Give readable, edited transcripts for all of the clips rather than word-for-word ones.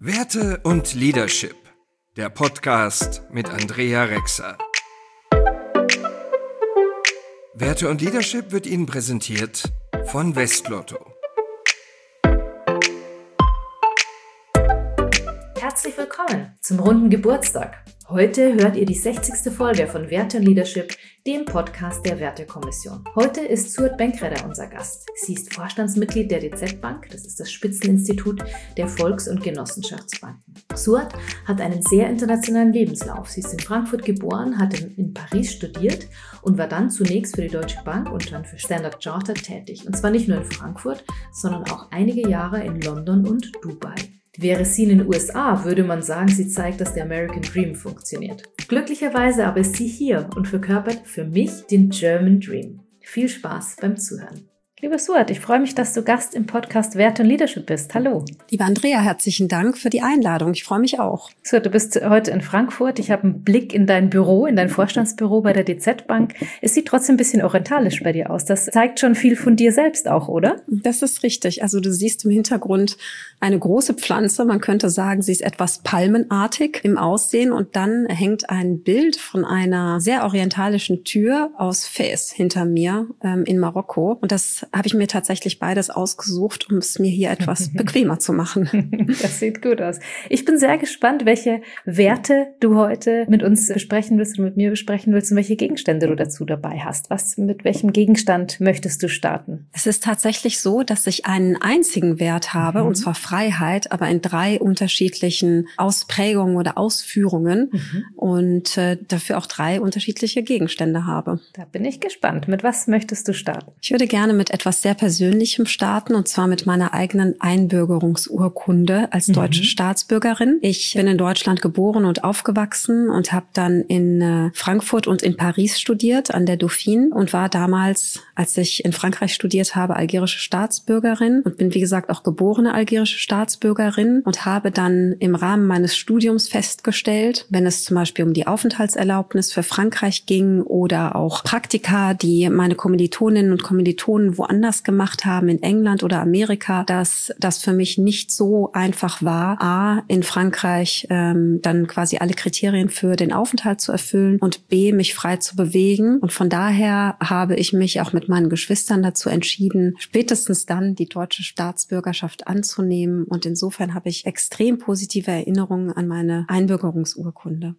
Werte und Leadership, der Podcast mit Andrea Rexer. Werte und Leadership wird Ihnen präsentiert von Westlotto. Herzlich willkommen zum runden Geburtstag. Heute hört ihr die 60. Folge von Werte und Leadership, dem Podcast der Wertekommission. Heute ist Suat Benkreder unser Gast. Sie ist Vorstandsmitglied der DZ Bank, das ist das Spitzeninstitut der Volks- und Genossenschaftsbanken. Suat hat einen sehr internationalen Lebenslauf. Sie ist in Frankfurt geboren, hat in Paris studiert und war dann zunächst für die Deutsche Bank und dann für Standard Chartered tätig. Und zwar nicht nur in Frankfurt, sondern auch einige Jahre in London und Dubai. Wäre sie in den USA, würde man sagen, sie zeigt, dass der American Dream funktioniert. Glücklicherweise aber ist sie hier und verkörpert für mich den German Dream. Viel Spaß beim Zuhören. Lieber Suat, ich freue mich, dass du Gast im Podcast Werte und Leadership bist. Hallo. Liebe Andrea, herzlichen Dank für die Einladung. Ich freue mich auch. Suat, du bist heute in Frankfurt. Ich habe einen Blick in dein Büro, in dein Vorstandsbüro bei der DZ Bank. Es sieht trotzdem ein bisschen orientalisch bei dir aus. Das zeigt schon viel von dir selbst auch, oder? Das ist richtig. Also du siehst im Hintergrund eine große Pflanze. Man könnte sagen, sie ist etwas palmenartig im Aussehen. Und dann hängt ein Bild von einer sehr orientalischen Tür aus Fez hinter mir in Marokko. Und das habe ich mir tatsächlich beides ausgesucht, um es mir hier etwas bequemer zu machen. Das sieht gut aus. Ich bin sehr gespannt, welche Werte du heute mit uns besprechen willst und mit mir besprechen willst und welche Gegenstände du dazu dabei hast. Mit welchem Gegenstand möchtest du starten? Es ist tatsächlich so, dass ich einen einzigen Wert habe, und zwar Freiheit, aber in 3 unterschiedlichen Ausprägungen oder Ausführungen und dafür auch 3 unterschiedliche Gegenstände habe. Da bin ich gespannt. Mit was möchtest du starten? Ich würde gerne mit etwas sehr Persönlichem starten, und zwar mit meiner eigenen Einbürgerungsurkunde als deutsche Staatsbürgerin. Ich bin in Deutschland geboren und aufgewachsen und habe dann in Frankfurt und in Paris studiert, an der Dauphine, und war damals, als ich in Frankreich studiert habe, algerische Staatsbürgerin und bin, wie gesagt, auch geborene algerische Staatsbürgerin und habe dann im Rahmen meines Studiums festgestellt, wenn es zum Beispiel um die Aufenthaltserlaubnis für Frankreich ging oder auch Praktika, die meine Kommilitoninnen und Kommilitonen woanders gemacht haben, in England oder Amerika, dass das für mich nicht so einfach war, A, in Frankreich dann quasi alle Kriterien für den Aufenthalt zu erfüllen und B, mich frei zu bewegen. Und von daher habe ich mich auch mit meinen Geschwistern dazu entschieden, spätestens dann die deutsche Staatsbürgerschaft anzunehmen. Und insofern habe ich extrem positive Erinnerungen an meine Einbürgerungsurkunde.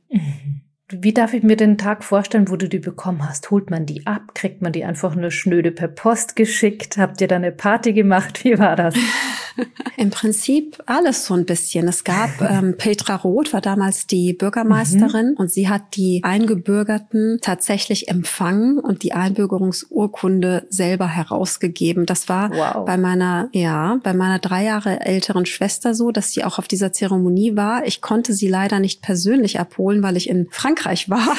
Wie darf ich mir den Tag vorstellen, wo du die bekommen hast? Holt man die ab? Kriegt man die einfach nur schnöde per Post geschickt? Habt ihr da eine Party gemacht? Wie war das? Im Prinzip alles so ein bisschen. Es gab, Petra Roth war damals die Bürgermeisterin und sie hat die Eingebürgerten tatsächlich empfangen und die Einbürgerungsurkunde selber herausgegeben. Das war bei meiner 3 Jahre älteren Schwester so, dass sie auch auf dieser Zeremonie war. Ich konnte sie leider nicht persönlich abholen, weil ich in Frankreich war.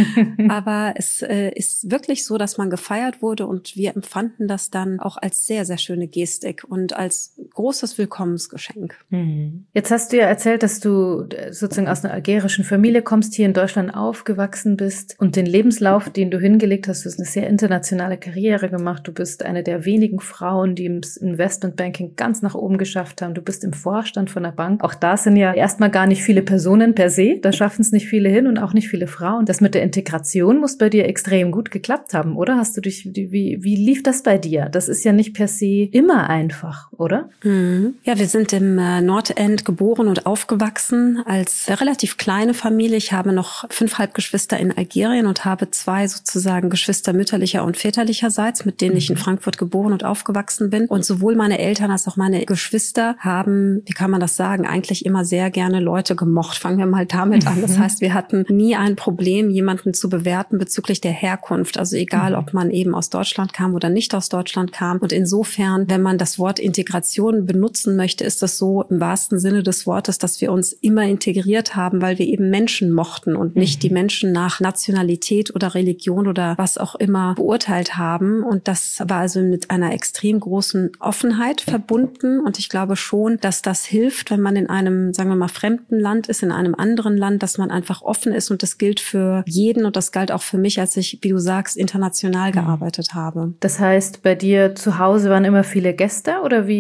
Aber es ist wirklich so, dass man gefeiert wurde und wir empfanden das dann auch als sehr, sehr schöne Gestik und als großes Willkommensgeschenk. Jetzt hast du ja erzählt, dass du sozusagen aus einer algerischen Familie kommst, hier in Deutschland aufgewachsen bist und den Lebenslauf, den du hingelegt hast, du hast eine sehr internationale Karriere gemacht. Du bist eine der wenigen Frauen, die im Investmentbanking ganz nach oben geschafft haben. Du bist im Vorstand von der Bank. Auch da sind ja erstmal gar nicht viele Personen per se. Da schaffen es nicht viele hin und auch nicht viele Frauen. Das mit der Integration muss bei dir extrem gut geklappt haben, oder? Wie lief das bei dir? Das ist ja nicht per se immer einfach, oder? Ja, wir sind im Nordend geboren und aufgewachsen als relativ kleine Familie. Ich habe noch 5 Halbgeschwister in Algerien und habe 2 sozusagen Geschwister mütterlicher und väterlicherseits, mit denen ich in Frankfurt geboren und aufgewachsen bin. Und sowohl meine Eltern als auch meine Geschwister haben, wie kann man das sagen, eigentlich immer sehr gerne Leute gemocht. Fangen wir mal damit an. Das heißt, wir hatten nie ein Problem, jemanden zu bewerten bezüglich der Herkunft. Also egal, ob man eben aus Deutschland kam oder nicht aus Deutschland kam. Und insofern, wenn man das Wort Integration benutzen möchte, ist das so im wahrsten Sinne des Wortes, dass wir uns immer integriert haben, weil wir eben Menschen mochten und nicht die Menschen nach Nationalität oder Religion oder was auch immer beurteilt haben. Und das war also mit einer extrem großen Offenheit verbunden. Und ich glaube schon, dass das hilft, wenn man in einem, sagen wir mal, fremden Land ist, in einem anderen Land, dass man einfach offen ist. Und das gilt für jeden und das galt auch für mich, als ich, wie du sagst, international gearbeitet habe. Das heißt, bei dir zu Hause waren immer viele Gäste oder wie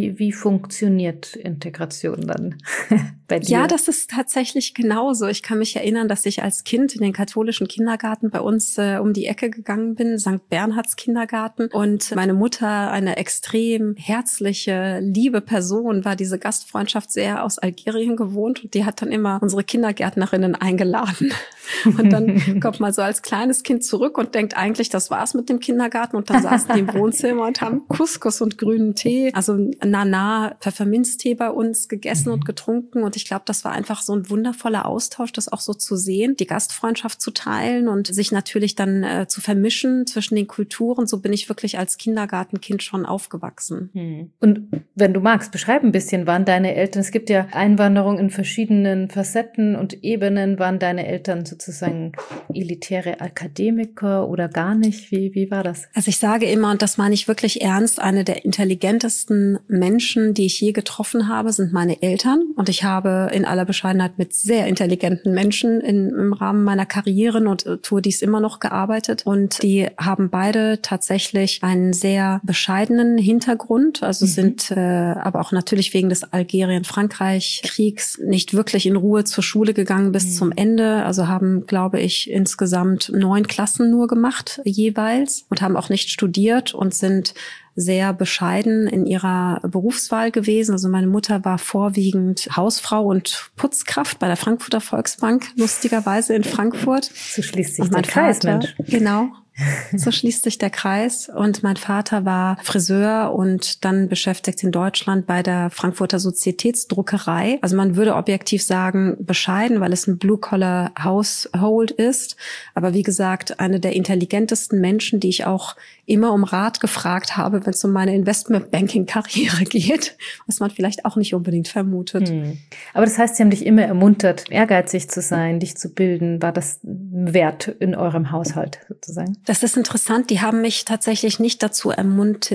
funktioniert Integration dann bei dir? Ja, das ist tatsächlich genauso. Ich kann mich erinnern, dass ich als Kind in den katholischen Kindergarten bei uns um die Ecke gegangen bin, St. Bernhards Kindergarten. Und meine Mutter, eine extrem herzliche, liebe Person, war diese Gastfreundschaft sehr aus Algerien gewohnt. Und die hat dann immer unsere Kindergärtnerinnen eingeladen. Und dann kommt man so als kleines Kind zurück und denkt eigentlich, das war's mit dem Kindergarten. Und dann saßen die im Wohnzimmer und haben Couscous und grünen Tee, also Nana, Pfefferminztee bei uns gegessen und getrunken. Und ich glaube, das war einfach so ein wundervoller Austausch, das auch so zu sehen, die Gastfreundschaft zu teilen und sich natürlich dann zu vermischen zwischen den Kulturen. So bin ich wirklich als Kindergartenkind schon aufgewachsen. Und wenn du magst, beschreib ein bisschen, waren deine Eltern, es gibt ja Einwanderung in verschiedenen Facetten und Ebenen, waren deine Eltern sozusagen elitäre Akademiker oder gar nicht? Wie war das? Also ich sage immer, und das meine ich wirklich ernst, eine der intelligentesten Menschen, die ich je getroffen habe, sind meine Eltern. Und ich habe in aller Bescheidenheit mit sehr intelligenten Menschen im Rahmen meiner Karrieren und tue dies immer noch gearbeitet. Und die haben beide tatsächlich einen sehr bescheidenen Hintergrund, also sind aber auch natürlich wegen des Algerien-Frankreich-Kriegs nicht wirklich in Ruhe zur Schule gegangen bis zum Ende. Also haben, glaube ich, insgesamt 9 Klassen nur gemacht jeweils und haben auch nicht studiert und sind sehr bescheiden in ihrer Berufswahl gewesen. Also meine Mutter war vorwiegend Hausfrau und Putzkraft bei der Frankfurter Volksbank, lustigerweise in Frankfurt. So schließt sich der Kreis, Mensch. Genau. So schließt sich der Kreis. Und mein Vater war Friseur und dann beschäftigt in Deutschland bei der Frankfurter Sozietätsdruckerei. Also man würde objektiv sagen, bescheiden, weil es ein Blue-Collar-Household ist. Aber wie gesagt, eine der intelligentesten Menschen, die ich auch immer um Rat gefragt habe, wenn es um meine Investmentbanking-Karriere geht, was man vielleicht auch nicht unbedingt vermutet. Aber das heißt, sie haben dich immer ermuntert, ehrgeizig zu sein, dich zu bilden. War das ein Wert in eurem Haushalt sozusagen? Das ist interessant. Die haben mich tatsächlich nicht dazu ermuntert,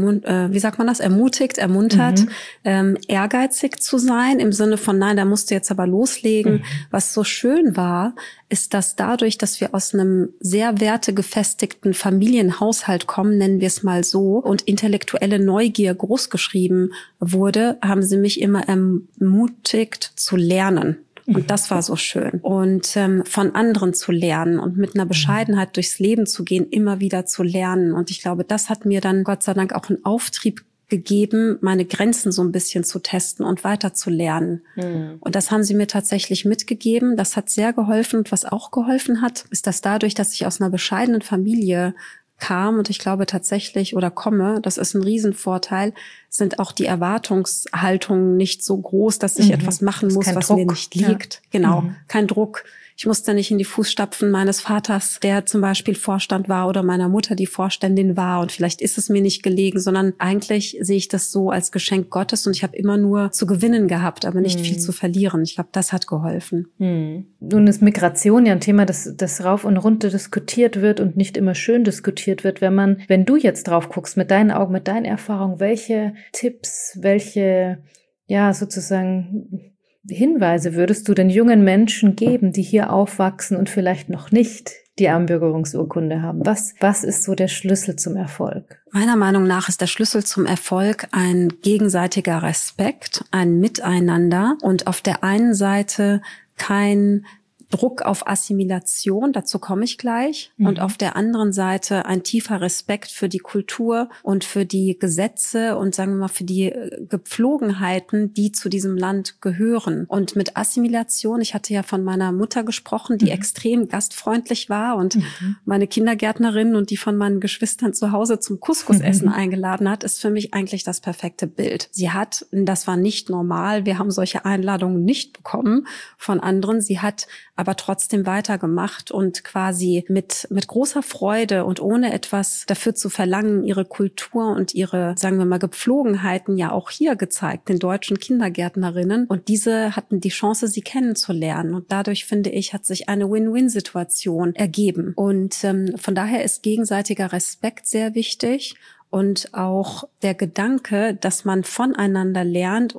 ehrgeizig zu sein, im Sinne von, nein, da musst du jetzt aber loslegen. Was so schön war, ist, dass dadurch, dass wir aus einem sehr wertegefestigten Familienhaushalt kommen, nennen wir es mal so, und intellektuelle Neugier großgeschrieben wurde, haben sie mich immer ermutigt zu lernen. Und das war so schön. Und von anderen zu lernen und mit einer Bescheidenheit durchs Leben zu gehen, immer wieder zu lernen. Und ich glaube, das hat mir dann Gott sei Dank auch einen Auftrieb gegeben, meine Grenzen so ein bisschen zu testen und weiter zu lernen. Und das haben sie mir tatsächlich mitgegeben. Das hat sehr geholfen. Und was auch geholfen hat, ist, dass dadurch, dass ich aus einer bescheidenen Familie kam und ich glaube tatsächlich oder komme, das ist ein Riesenvorteil, sind auch die Erwartungshaltungen nicht so groß, dass ich etwas machen muss, was Druck. Mir nicht liegt. Ja. Genau, kein Druck. Ich musste nicht in die Fußstapfen meines Vaters, der zum Beispiel Vorstand war, oder meiner Mutter, die Vorständin war, und vielleicht ist es mir nicht gelegen, sondern eigentlich sehe ich das so als Geschenk Gottes und ich habe immer nur zu gewinnen gehabt, aber nicht viel zu verlieren. Ich glaube, das hat geholfen. Nun ist Migration ja ein Thema, das rauf und runter diskutiert wird und nicht immer schön diskutiert wird. Wenn du jetzt drauf guckst, mit deinen Augen, mit deinen Erfahrungen, welche Tipps, welche, ja, sozusagen Hinweise würdest du den jungen Menschen geben, die hier aufwachsen und vielleicht noch nicht die Einbürgerungsurkunde haben? Was ist so der Schlüssel zum Erfolg? Meiner Meinung nach ist der Schlüssel zum Erfolg ein gegenseitiger Respekt, ein Miteinander und auf der einen Seite kein Druck auf Assimilation, dazu komme ich gleich. Und auf der anderen Seite ein tiefer Respekt für die Kultur und für die Gesetze und sagen wir mal für die Gepflogenheiten, die zu diesem Land gehören. Und mit Assimilation, ich hatte ja von meiner Mutter gesprochen, die extrem gastfreundlich war und meine Kindergärtnerin und die von meinen Geschwistern zu Hause zum Couscous-Essen eingeladen hat, ist für mich eigentlich das perfekte Bild. Sie hat, das war nicht normal, wir haben solche Einladungen nicht bekommen von anderen, sie hat aber trotzdem weitergemacht und quasi mit großer Freude und ohne etwas dafür zu verlangen, ihre Kultur und ihre, sagen wir mal, Gepflogenheiten ja auch hier gezeigt, den deutschen Kindergärtnerinnen. Und diese hatten die Chance, sie kennenzulernen. Und dadurch, finde ich, hat sich eine Win-Win-Situation ergeben. Und von daher ist gegenseitiger Respekt sehr wichtig. Und auch der Gedanke, dass man voneinander lernt und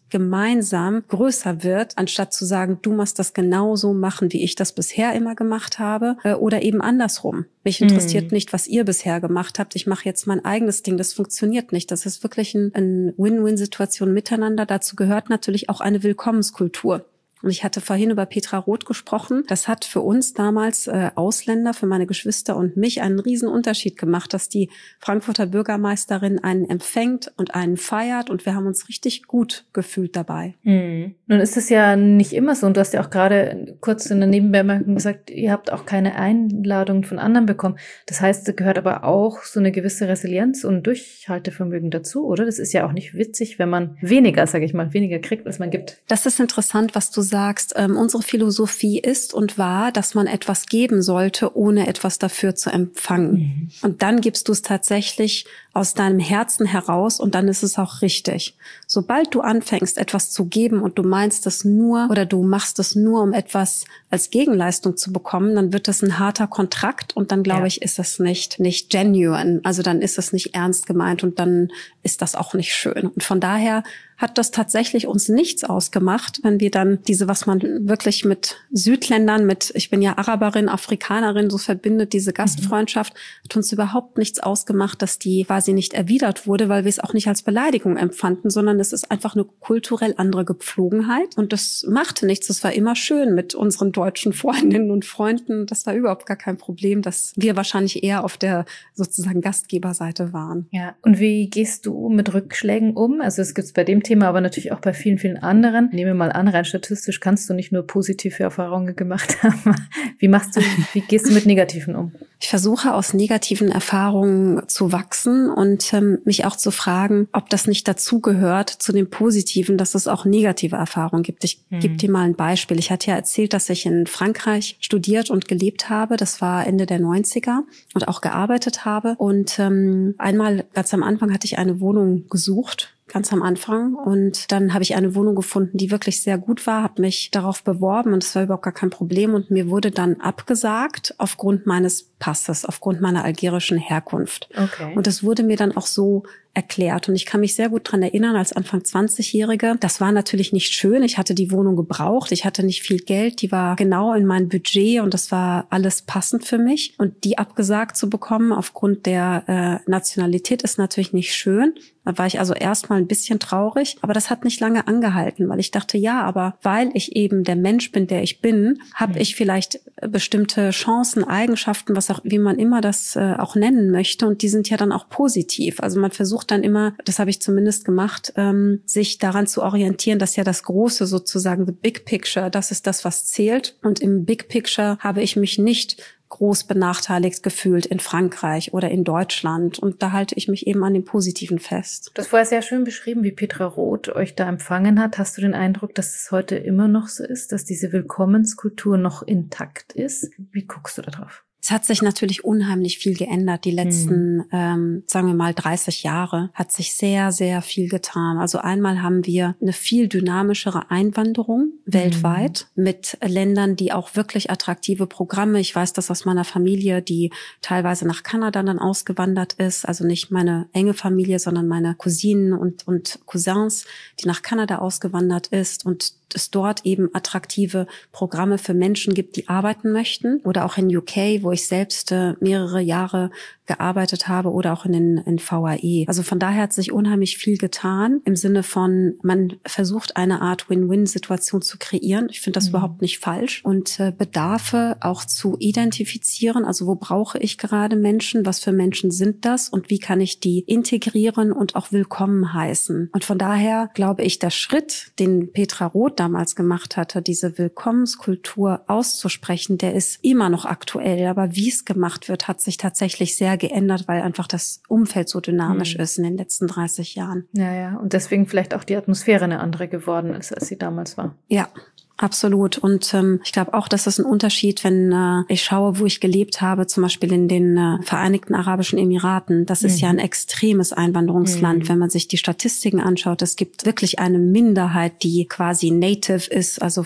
gemeinsam größer wird, anstatt zu sagen, du musst das genauso machen, wie ich das bisher immer gemacht habe, oder eben andersrum. Mich interessiert nicht, was ihr bisher gemacht habt. Ich mache jetzt mein eigenes Ding. Das funktioniert nicht. Das ist wirklich eine Win-Win-Situation miteinander. Dazu gehört natürlich auch eine Willkommenskultur. Und ich hatte vorhin über Petra Roth gesprochen. Das hat für uns damals Ausländer, für meine Geschwister und mich einen riesen Unterschied gemacht, dass die Frankfurter Bürgermeisterin einen empfängt und einen feiert. Und wir haben uns richtig gut gefühlt dabei. Nun ist es ja nicht immer so. Und du hast ja auch gerade kurz in der Nebenbemerkung gesagt, ihr habt auch keine Einladungen von anderen bekommen. Das heißt, da gehört aber auch so eine gewisse Resilienz und Durchhaltevermögen dazu, oder? Das ist ja auch nicht witzig, wenn man weniger kriegt, als man gibt. Das ist interessant, was du sagst. Unsere Philosophie ist und war, dass man etwas geben sollte, ohne etwas dafür zu empfangen. Und dann gibst du es tatsächlich aus deinem Herzen heraus und dann ist es auch richtig. Sobald du anfängst, etwas zu geben und du meinst es nur oder du machst es nur, um etwas als Gegenleistung zu bekommen, dann wird das ein harter Kontrakt und dann, glaube ich, ist es nicht genuine. Also dann ist es nicht ernst gemeint und dann ist das auch nicht schön. Und von daher hat das tatsächlich uns nichts ausgemacht, wenn wir dann was man wirklich mit Südländern, ich bin ja Araberin, Afrikanerin, so verbindet, diese Gastfreundschaft, hat uns überhaupt nichts ausgemacht, dass die quasi nicht erwidert wurde, weil wir es auch nicht als Beleidigung empfanden, sondern es ist einfach eine kulturell andere Gepflogenheit und das machte nichts. Das war immer schön mit unseren deutschen Freundinnen und Freunden. Das war überhaupt gar kein Problem, dass wir wahrscheinlich eher auf der sozusagen Gastgeberseite waren. Ja, und wie gehst du mit Rückschlägen um? Also es gibt's bei dem Thema, aber natürlich auch bei vielen, vielen anderen. Nehmen wir mal an, rein statistisch kannst du nicht nur positive Erfahrungen gemacht haben. Wie gehst du mit Negativen um? Ich versuche aus negativen Erfahrungen zu wachsen und mich auch zu fragen, ob das nicht dazugehört zu dem Positiven, dass es auch negative Erfahrungen gibt. Ich gebe dir mal ein Beispiel. Ich hatte ja erzählt, dass ich in Frankreich studiert und gelebt habe. Das war Ende der 90er und auch gearbeitet habe. Und einmal ganz am Anfang hatte ich eine Wohnung gesucht. Ganz am Anfang. Und dann habe ich eine Wohnung gefunden, die wirklich sehr gut war, habe mich darauf beworben und es war überhaupt gar kein Problem. Und mir wurde dann abgesagt aufgrund meines Passes, aufgrund meiner algerischen Herkunft. Okay. Und das wurde mir dann auch so erklärt. Und ich kann mich sehr gut dran erinnern, als Anfang 20-Jährige. Das war natürlich nicht schön. Ich hatte die Wohnung gebraucht. Ich hatte nicht viel Geld. Die war genau in mein Budget und das war alles passend für mich. Und die abgesagt zu bekommen aufgrund der Nationalität ist natürlich nicht schön. Da war ich also erstmal ein bisschen traurig. Aber das hat nicht lange angehalten, weil ich dachte, ja, aber weil ich eben der Mensch bin, der ich bin, habe ich vielleicht bestimmte Chancen, Eigenschaften, wie man immer das auch nennen möchte. Und die sind ja dann auch positiv. Also man versucht dann immer, das habe ich zumindest gemacht, sich daran zu orientieren, dass ja das Große sozusagen, the big picture, das ist das, was zählt. Und im big picture habe ich mich nicht groß benachteiligt gefühlt in Frankreich oder in Deutschland. Und da halte ich mich eben an dem Positiven fest. Du hast vorher sehr schön beschrieben, wie Petra Roth euch da empfangen hat. Hast du den Eindruck, dass es heute immer noch so ist, dass diese Willkommenskultur noch intakt ist? Wie guckst du da drauf? Es hat sich natürlich unheimlich viel geändert. Die letzten, sagen wir mal, 30 Jahre hat sich sehr, sehr viel getan. Also einmal haben wir eine viel dynamischere Einwanderung weltweit mit Ländern, die auch wirklich attraktive Programme. Ich weiß das aus meiner Familie, die teilweise nach Kanada dann ausgewandert ist. Also nicht meine enge Familie, sondern meine Cousinen und Cousins, die nach Kanada ausgewandert ist und es dort eben attraktive Programme für Menschen gibt, die arbeiten möchten. Oder auch in UK, wo ich selbst mehrere Jahre gearbeitet habe oder auch in VAE. Also von daher hat sich unheimlich viel getan im Sinne von, man versucht eine Art Win-Win-Situation zu kreieren. Ich finde das überhaupt nicht falsch und Bedarfe auch zu identifizieren. Also wo brauche ich gerade Menschen? Was für Menschen sind das? Und wie kann ich die integrieren und auch willkommen heißen? Und von daher glaube ich, der Schritt, den Petra Roth damals gemacht hatte, diese Willkommenskultur auszusprechen, der ist immer noch aktuell. Aber wie es gemacht wird, hat sich tatsächlich sehr geändert, weil einfach das Umfeld so dynamisch ist in den letzten 30 Jahren. Ja, und deswegen vielleicht auch die Atmosphäre eine andere geworden ist, als sie damals war. Ja. Absolut. Und ich glaube auch, das ist ein Unterschied, wenn ich schaue, wo ich gelebt habe, zum Beispiel in den Vereinigten Arabischen Emiraten. Das ist ja ein extremes Einwanderungsland. Wenn man sich die Statistiken anschaut, es gibt wirklich eine Minderheit, die quasi native ist, also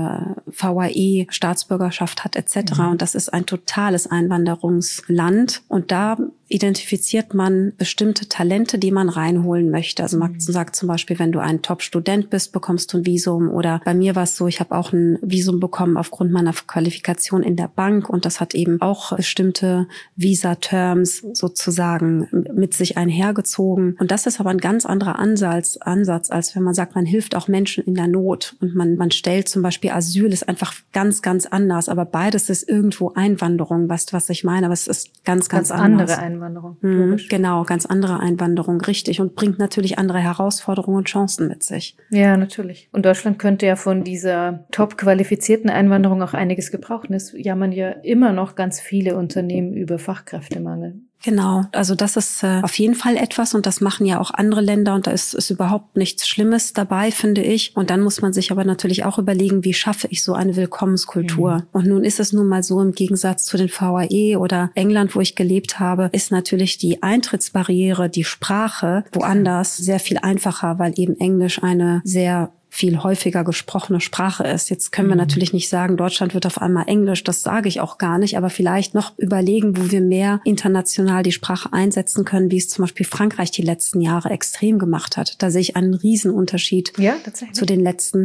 VAE, Staatsbürgerschaft hat etc. Und das ist ein totales Einwanderungsland. Und da identifiziert man bestimmte Talente, die man reinholen möchte. Also man sagt zum Beispiel, wenn du ein Top-Student bist, bekommst du ein Visum. Oder bei mir war es so, ich habe auch ein Visum bekommen aufgrund meiner Qualifikation in der Bank. Und das hat eben auch bestimmte Visa-Terms sozusagen mit sich einhergezogen. Und das ist aber ein ganz anderer Ansatz, als wenn man sagt, man hilft auch Menschen in der Not. Und man stellt zum Beispiel Asyl, ist einfach ganz, ganz anders. Aber beides ist irgendwo Einwanderung, weißt du, was ich meine? Aber es ist ganz anders. Andere Einwanderung, logisch. Genau, ganz andere Einwanderung, richtig. Und bringt natürlich andere Herausforderungen und Chancen mit sich. Ja, natürlich. Und Deutschland könnte ja von dieser top qualifizierten Einwanderung auch einiges gebrauchen. Es jammern ja immer noch ganz viele Unternehmen über Fachkräftemangel. Genau, also das ist auf jeden Fall etwas und das machen ja auch andere Länder und da ist überhaupt nichts Schlimmes dabei, finde ich. Und dann muss man sich aber natürlich auch überlegen, wie schaffe ich so eine Willkommenskultur? Und nun ist es nun mal so, im Gegensatz zu den VAE oder England, wo ich gelebt habe, ist natürlich die Eintrittsbarriere, die Sprache woanders sehr viel einfacher, weil eben Englisch eine sehr viel häufiger gesprochene Sprache ist. Jetzt können wir natürlich nicht sagen, Deutschland wird auf einmal Englisch, das sage ich auch gar nicht, aber vielleicht noch überlegen, wo wir mehr international die Sprache einsetzen können, wie es zum Beispiel Frankreich die letzten Jahre extrem gemacht hat. Da sehe ich einen Riesenunterschied zu den letzten,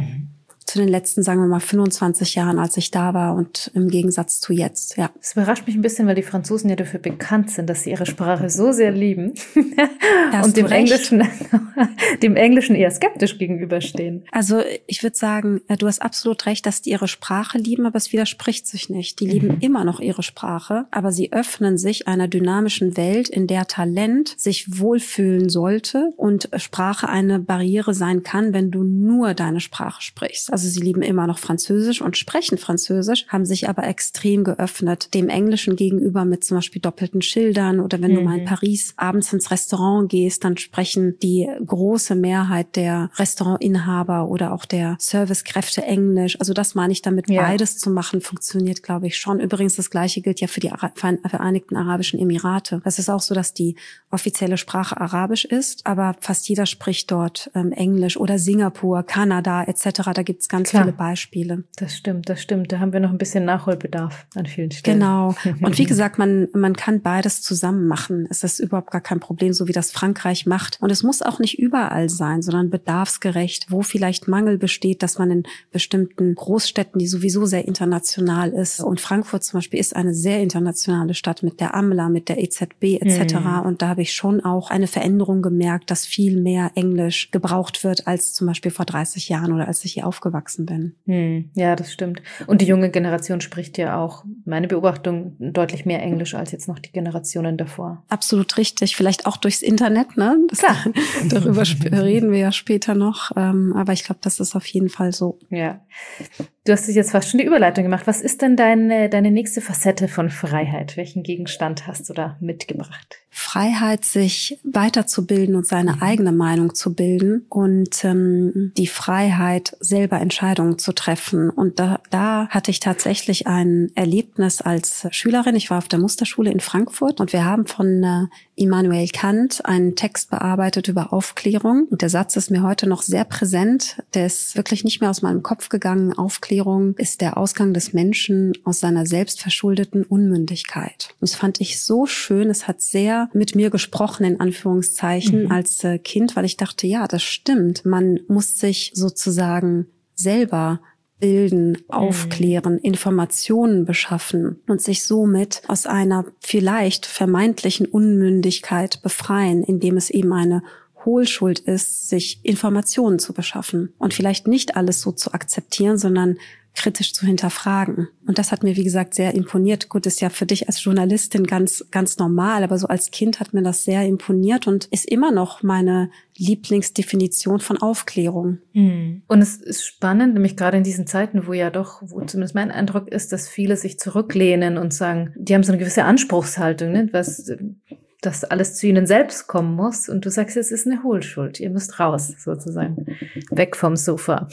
zu den letzten, sagen wir mal, 25 Jahren, als ich da war und im Gegensatz zu jetzt, ja. Das überrascht mich ein bisschen, weil die Franzosen ja dafür bekannt sind, dass sie ihre Sprache so sehr lieben und dem Englischen eher skeptisch gegenüberstehen. Also ich würde sagen, du hast absolut recht, dass die ihre Sprache lieben, aber es widerspricht sich nicht. Die lieben immer noch ihre Sprache, aber sie öffnen sich einer dynamischen Welt, in der Talent sich wohlfühlen sollte und Sprache eine Barriere sein kann, wenn du nur deine Sprache sprichst. Also sie lieben immer noch Französisch und sprechen Französisch, haben sich aber extrem geöffnet dem Englischen gegenüber mit zum Beispiel doppelten Schildern oder wenn du mal in Paris abends ins Restaurant gehst, dann sprechen die große Mehrheit der Restaurantinhaber oder auch der Servicekräfte Englisch. Also das meine ich damit, beides zu machen, funktioniert, glaube ich, schon. Übrigens, das Gleiche gilt ja für die Vereinigten Arabischen Emirate. Das ist auch so, dass die offizielle Sprache Arabisch ist, aber fast jeder spricht dort Englisch oder Singapur, Kanada etc. Da gibt es ganz viele Beispiele. Das stimmt. Da haben wir noch ein bisschen Nachholbedarf an vielen Stellen. Genau. Und wie gesagt, man kann beides zusammen machen. Es ist überhaupt gar kein Problem, so wie das Frankreich macht. Und es muss auch nicht überall sein, sondern bedarfsgerecht, wo vielleicht Mangel besteht, dass man in bestimmten Großstädten, die sowieso sehr international ist. Und Frankfurt zum Beispiel ist eine sehr internationale Stadt mit der AMLA, mit der EZB etc. Und da habe ich schon auch eine Veränderung gemerkt, dass viel mehr Englisch gebraucht wird als zum Beispiel vor 30 Jahren oder als ich hier aufgewachsen bin. Ja, das stimmt. Und die junge Generation spricht ja auch, meine Beobachtung, deutlich mehr Englisch als jetzt noch die Generationen davor. Absolut richtig. Vielleicht auch durchs Internet, ne? Darüber reden wir ja später noch. Aber ich glaube, das ist auf jeden Fall so. Ja. Du hast dich jetzt fast schon die Überleitung gemacht. Was ist denn deine nächste Facette von Freiheit? Welchen Gegenstand hast du da mitgebracht? Freiheit, sich weiterzubilden und seine eigene Meinung zu bilden und die Freiheit, selber Entscheidungen zu treffen. Und da hatte ich tatsächlich ein Erlebnis als Schülerin. Ich war auf der Musterschule in Frankfurt und wir haben von Immanuel Kant einen Text bearbeitet über Aufklärung. Und der Satz ist mir heute noch sehr präsent. Der ist wirklich nicht mehr aus meinem Kopf gegangen. Aufklärung ist der Ausgang des Menschen aus seiner selbstverschuldeten Unmündigkeit. Und das fand ich so schön. Es hat sehr mit mir gesprochen, in Anführungszeichen, als Kind, weil ich dachte, ja, das stimmt. Man muss sich sozusagen selber bilden, aufklären, Informationen beschaffen und sich somit aus einer vielleicht vermeintlichen Unmündigkeit befreien, indem es eben eine Hohlschuld ist, sich Informationen zu beschaffen und vielleicht nicht alles so zu akzeptieren, sondern kritisch zu hinterfragen. Und das hat mir, wie gesagt, sehr imponiert. Gut, ist ja für dich als Journalistin ganz, ganz normal, aber so als Kind hat mir das sehr imponiert und ist immer noch meine Lieblingsdefinition von Aufklärung. Und es ist spannend, nämlich gerade in diesen Zeiten, wo zumindest mein Eindruck ist, dass viele sich zurücklehnen und sagen, die haben so eine gewisse Anspruchshaltung, ne? Dass alles zu ihnen selbst kommen muss. Und du sagst, es ist eine Hohlschuld. Ihr müsst raus, sozusagen. Weg vom Sofa.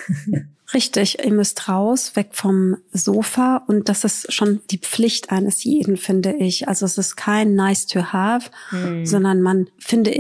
Richtig, ihr müsst raus, weg vom Sofa. Und das ist schon die Pflicht eines jeden, finde ich. Also es ist kein nice to have, sondern man, finde ich,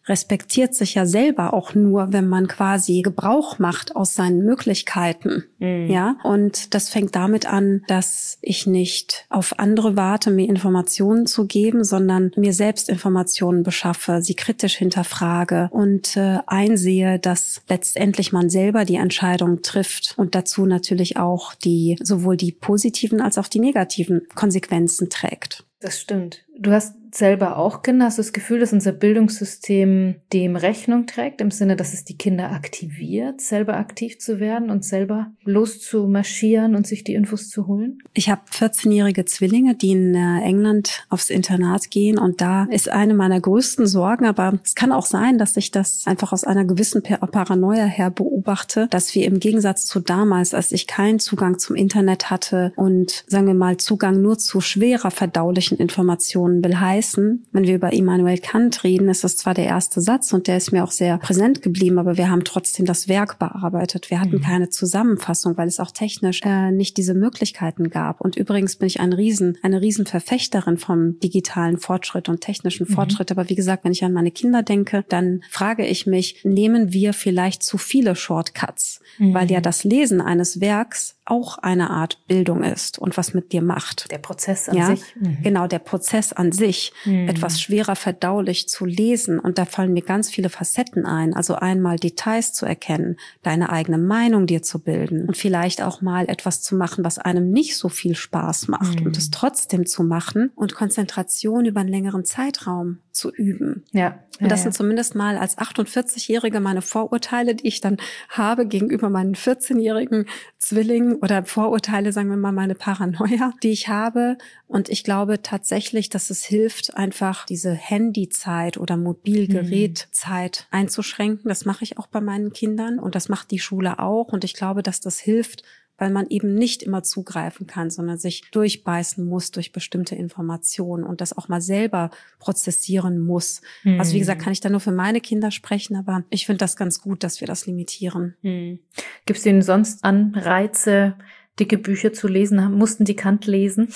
respektiert sich ja selber auch nur, wenn man quasi Gebrauch macht aus seinen Möglichkeiten. Ja, und das fängt damit an, dass ich nicht auf andere warte, mir Informationen zu geben, sondern mir selbst Informationen beschaffe, sie kritisch hinterfrage und einsehe, dass letztendlich man selber die Entscheidung trifft und dazu natürlich auch sowohl die positiven als auch die negativen Konsequenzen trägt. Das stimmt. Du hast selber auch Kinder. Hast du das Gefühl, dass unser Bildungssystem dem Rechnung trägt, im Sinne, dass es die Kinder aktiviert, selber aktiv zu werden und selber loszumarschieren und sich die Infos zu holen? Ich habe 14-jährige Zwillinge, die in England aufs Internat gehen, und da ist eine meiner größten Sorgen, aber es kann auch sein, dass ich das einfach aus einer gewissen Paranoia her beobachte, dass wir im Gegensatz zu damals, als ich keinen Zugang zum Internet hatte und, sagen wir mal, Zugang nur zu schwerer verdaulichen Informationen, will heißen, wenn wir über Immanuel Kant reden, ist das zwar der erste Satz und der ist mir auch sehr präsent geblieben, aber wir haben trotzdem das Werk bearbeitet. Wir hatten keine Zusammenfassung, weil es auch technisch nicht diese Möglichkeiten gab. Und übrigens bin ich eine Riesenverfechterin vom digitalen Fortschritt und technischen Fortschritt. Aber wie gesagt, wenn ich an meine Kinder denke, dann frage ich mich, nehmen wir vielleicht zu viele Shortcuts? Weil ja das Lesen eines Werks auch eine Art Bildung ist und was mit dir macht. Der Prozess an sich. Genau, der Prozess an sich, etwas schwerer verdaulich zu lesen. Und da fallen mir ganz viele Facetten ein. Also einmal Details zu erkennen, deine eigene Meinung dir zu bilden und vielleicht auch mal etwas zu machen, was einem nicht so viel Spaß macht und es trotzdem zu machen und Konzentration über einen längeren Zeitraum zu üben. Ja. Und das sind zumindest mal als 48-Jährige meine Vorurteile, die ich dann habe gegenüber meinen 14-jährigen Zwillingen, oder Vorurteile, sagen wir mal, meine Paranoia, die ich habe. Und ich glaube tatsächlich, dass es hilft, einfach diese Handyzeit oder Mobilgerätzeit einzuschränken. Das mache ich auch bei meinen Kindern und das macht die Schule auch. Und ich glaube, dass das hilft, weil man eben nicht immer zugreifen kann, sondern sich durchbeißen muss durch bestimmte Informationen und das auch mal selber prozessieren muss. Also wie gesagt, kann ich da nur für meine Kinder sprechen, aber ich finde das ganz gut, dass wir das limitieren. Gibt es Ihnen sonst Anreize, dicke Bücher zu lesen? Mussten die Kant lesen?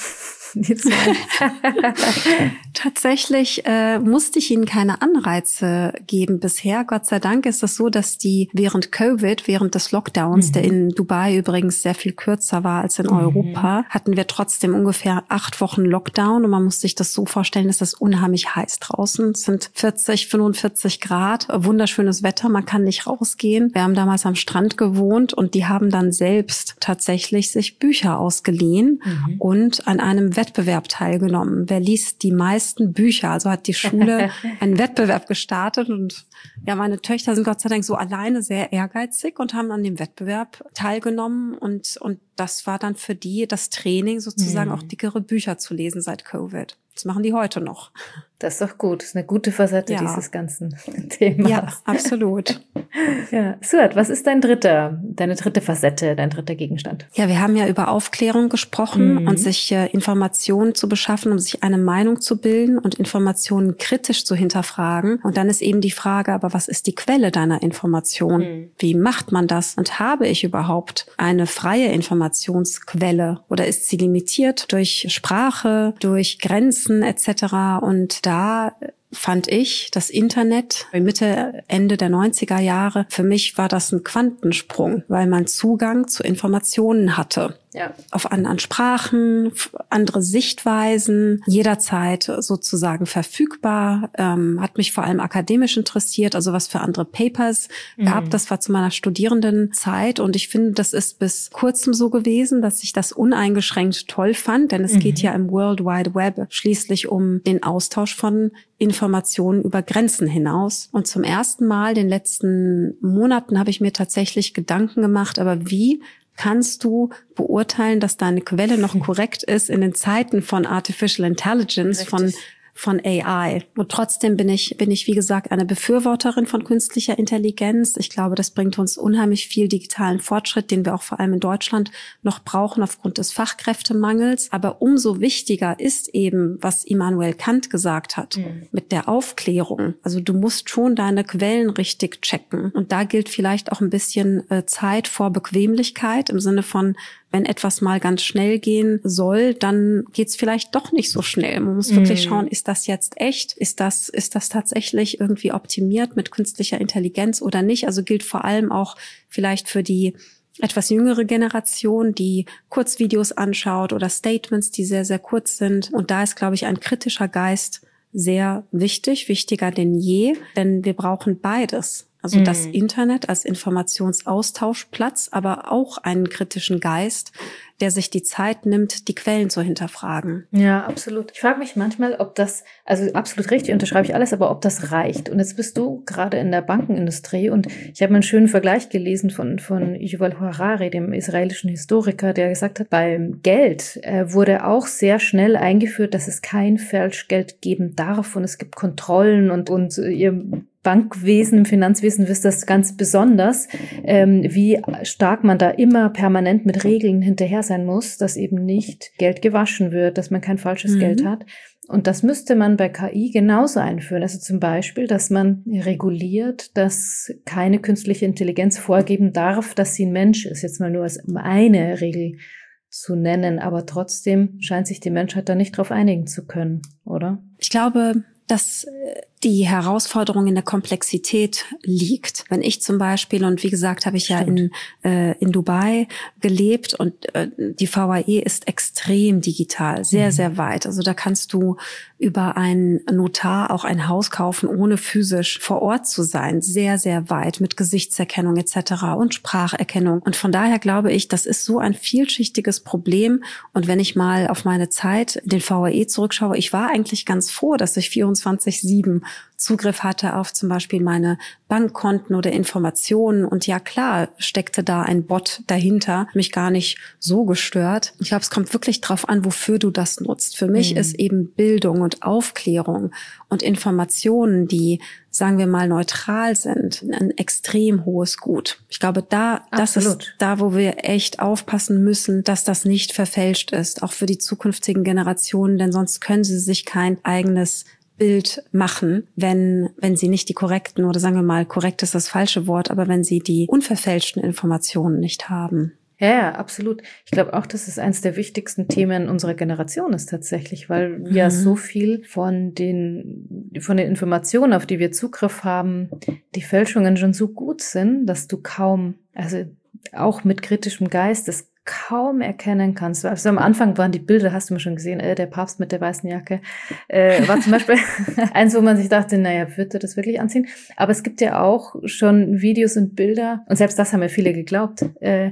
Tatsächlich musste ich ihnen keine Anreize geben bisher. Gott sei Dank ist es so, dass die während des Lockdowns, der in Dubai übrigens sehr viel kürzer war als in Europa, hatten wir trotzdem ungefähr 8 Wochen Lockdown und man muss sich das so vorstellen, dass es unheimlich heiß draußen. Es sind 40, 45 Grad, wunderschönes Wetter, man kann nicht rausgehen. Wir haben damals am Strand gewohnt und die haben dann selbst tatsächlich sich Bücher ausgeliehen und an einem Wettbewerb teilgenommen. Wer liest die meisten Bücher? Also hat die Schule einen Wettbewerb gestartet und ja, meine Töchter sind Gott sei Dank so alleine sehr ehrgeizig und haben an dem Wettbewerb teilgenommen und das war dann für die das Training sozusagen auch dickere Bücher zu lesen seit Covid. Das machen die heute noch. Das ist doch gut. Das ist eine gute Facette dieses ganzen Themas. Ja, absolut. Ja, Suat, was ist deine dritte Facette, dein dritter Gegenstand? Ja, wir haben ja über Aufklärung gesprochen und sich Informationen zu beschaffen, um sich eine Meinung zu bilden und Informationen kritisch zu hinterfragen. Und dann ist eben die Frage, aber was ist die Quelle deiner Information? Wie macht man das? Und habe ich überhaupt eine freie Informationsquelle oder ist sie limitiert durch Sprache, durch Grenzen etc.? Und da fand ich das Internet Mitte, Ende der 90er Jahre, für mich war das ein Quantensprung, weil man Zugang zu Informationen hatte. Ja. Auf anderen Sprachen, andere Sichtweisen, jederzeit sozusagen verfügbar, hat mich vor allem akademisch interessiert, also was für andere Papers gab, das war zu meiner Studierendenzeit und ich finde, das ist bis kurzem so gewesen, dass ich das uneingeschränkt toll fand, denn es geht ja im World Wide Web schließlich um den Austausch von Informationen über Grenzen hinaus. Und zum ersten Mal in den letzten Monaten habe ich mir tatsächlich Gedanken gemacht, aber wie kannst du beurteilen, dass deine Quelle noch korrekt ist in den Zeiten von Artificial Intelligence, von AI. Und trotzdem bin ich, wie gesagt, eine Befürworterin von künstlicher Intelligenz. Ich glaube, das bringt uns unheimlich viel digitalen Fortschritt, den wir auch vor allem in Deutschland noch brauchen aufgrund des Fachkräftemangels. Aber umso wichtiger ist eben, was Immanuel Kant gesagt hat, mit der Aufklärung. Also du musst schon deine Quellen richtig checken. Und da gilt vielleicht auch ein bisschen Zeit vor Bequemlichkeit im Sinne von, wenn etwas mal ganz schnell gehen soll, dann geht's vielleicht doch nicht so schnell. Man muss wirklich schauen, ist das jetzt echt? Ist das tatsächlich irgendwie optimiert mit künstlicher Intelligenz oder nicht? Also gilt vor allem auch vielleicht für die etwas jüngere Generation, die Kurzvideos anschaut oder Statements, die sehr, sehr kurz sind. Und da ist, glaube ich, ein kritischer Geist sehr wichtig, wichtiger denn je, denn wir brauchen beides. Also das Internet als Informationsaustauschplatz, aber auch einen kritischen Geist, der sich die Zeit nimmt, die Quellen zu hinterfragen. Ja, absolut. Ich frage mich manchmal, ob das, also absolut richtig, unterschreibe ich alles, aber ob das reicht. Und jetzt bist du gerade in der Bankenindustrie und ich habe einen schönen Vergleich gelesen von Yuval Harari, dem israelischen Historiker, der gesagt hat, beim Geld wurde auch sehr schnell eingeführt, dass es kein Falschgeld geben darf und es gibt Kontrollen und ihr Bankwesen, im Finanzwesen wisst das ganz besonders, wie stark man da immer permanent mit Regeln hinterher sein muss, dass eben nicht Geld gewaschen wird, dass man kein falsches Geld hat. Und das müsste man bei KI genauso einführen. Also zum Beispiel, dass man reguliert, dass keine künstliche Intelligenz vorgeben darf, dass sie ein Mensch ist. Jetzt mal nur als eine Regel zu nennen, aber trotzdem scheint sich die Menschheit da nicht drauf einigen zu können, oder? Ich glaube, dass die Herausforderung in der Komplexität liegt. Wenn ich zum Beispiel, und wie gesagt, habe ich ja in Dubai gelebt und die VAE ist extrem digital, sehr, sehr weit. Also da kannst du über einen Notar auch ein Haus kaufen, ohne physisch vor Ort zu sein. Sehr, sehr weit mit Gesichtserkennung etc. und Spracherkennung. Und von daher glaube ich, das ist so ein vielschichtiges Problem. Und wenn ich mal auf meine Zeit in den VAE zurückschaue, ich war eigentlich ganz froh, dass ich 24/7 Zugriff hatte auf zum Beispiel meine Bankkonten oder Informationen. Und ja, klar, steckte da ein Bot dahinter, mich gar nicht so gestört. Ich glaube, es kommt wirklich drauf an, wofür du das nutzt. Für mich ist eben Bildung und Aufklärung und Informationen, die, sagen wir mal, neutral sind, ein extrem hohes Gut. Ich glaube, das ist da, wo wir echt aufpassen müssen, dass das nicht verfälscht ist, auch für die zukünftigen Generationen, denn sonst können sie sich kein eigenes Bild machen, wenn sie nicht die korrekten, oder sagen wir mal, korrekt ist das falsche Wort, aber wenn sie die unverfälschten Informationen nicht haben. Ja, absolut. Ich glaube auch, dass es eines der wichtigsten Themen unserer Generation ist tatsächlich, weil ja so viel von den Informationen, auf die wir Zugriff haben, die Fälschungen schon so gut sind, dass du kaum, also auch mit kritischem Geist, das kaum erkennen kannst. Also am Anfang waren die Bilder, hast du mir schon gesehen, der Papst mit der weißen Jacke, war zum Beispiel eins, wo man sich dachte, naja, wird er das wirklich anziehen? Aber es gibt ja auch schon Videos und Bilder, und selbst das haben ja viele geglaubt,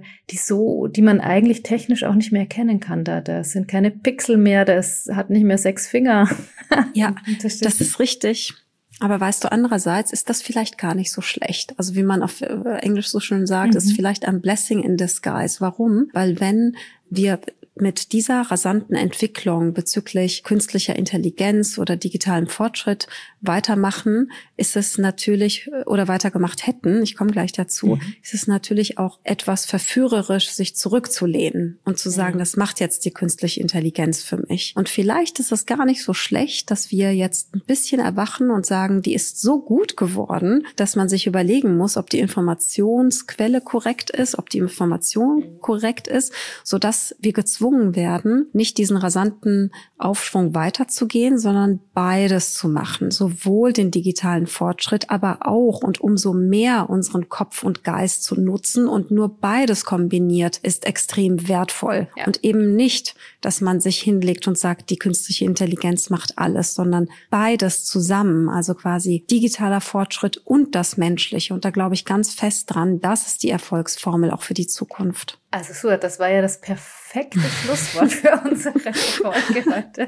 die man eigentlich technisch auch nicht mehr erkennen kann. Da sind keine Pixel mehr, das hat nicht mehr 6 Finger. Ja, das ist richtig. Aber weißt du, andererseits ist das vielleicht gar nicht so schlecht. Also wie man auf Englisch so schön sagt, ist vielleicht ein Blessing in disguise. Warum? Weil wenn wir mit dieser rasanten Entwicklung bezüglich künstlicher Intelligenz oder digitalem Fortschritt weitermachen, ist es natürlich, oder weitergemacht hätten, ich komme gleich dazu, ist es natürlich auch etwas verführerisch, sich zurückzulehnen und zu sagen, das macht jetzt die künstliche Intelligenz für mich. Und vielleicht ist es gar nicht so schlecht, dass wir jetzt ein bisschen erwachen und sagen, die ist so gut geworden, dass man sich überlegen muss, ob die Informationsquelle korrekt ist, ob die Information korrekt ist, sodass wir gezwungen werden, nicht diesen rasanten Aufschwung weiterzugehen, sondern beides zu machen. Sowohl den digitalen Fortschritt, aber auch und umso mehr unseren Kopf und Geist zu nutzen. Und nur beides kombiniert ist extrem wertvoll. Ja. Und eben nicht, dass man sich hinlegt und sagt, die künstliche Intelligenz macht alles, sondern beides zusammen. Also quasi digitaler Fortschritt und das Menschliche. Und da glaube ich ganz fest dran, das ist die Erfolgsformel auch für die Zukunft. Also Suat, das war ja das perfekte Schlusswort für unsere Folge heute.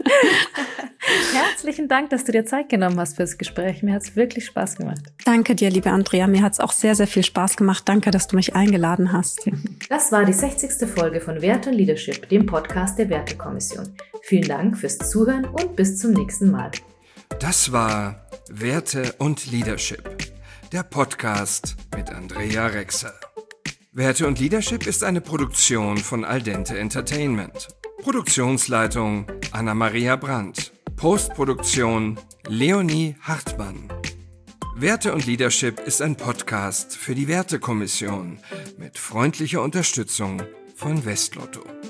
Herzlichen Dank, dass du dir Zeit genommen hast fürs Gespräch. Mir hat es wirklich Spaß gemacht. Danke dir, liebe Andrea. Mir hat es auch sehr, sehr viel Spaß gemacht. Danke, dass du mich eingeladen hast. Das war die 60. Folge von Werte und Leadership, dem Podcast der Wertekommission. Vielen Dank fürs Zuhören und bis zum nächsten Mal. Das war Werte und Leadership, der Podcast mit Andrea Rexel. Werte und Leadership ist eine Produktion von Al Dente Entertainment. Produktionsleitung Anna-Maria Brandt. Postproduktion Leonie Hartmann. Werte und Leadership ist ein Podcast für die Wertekommission mit freundlicher Unterstützung von Westlotto.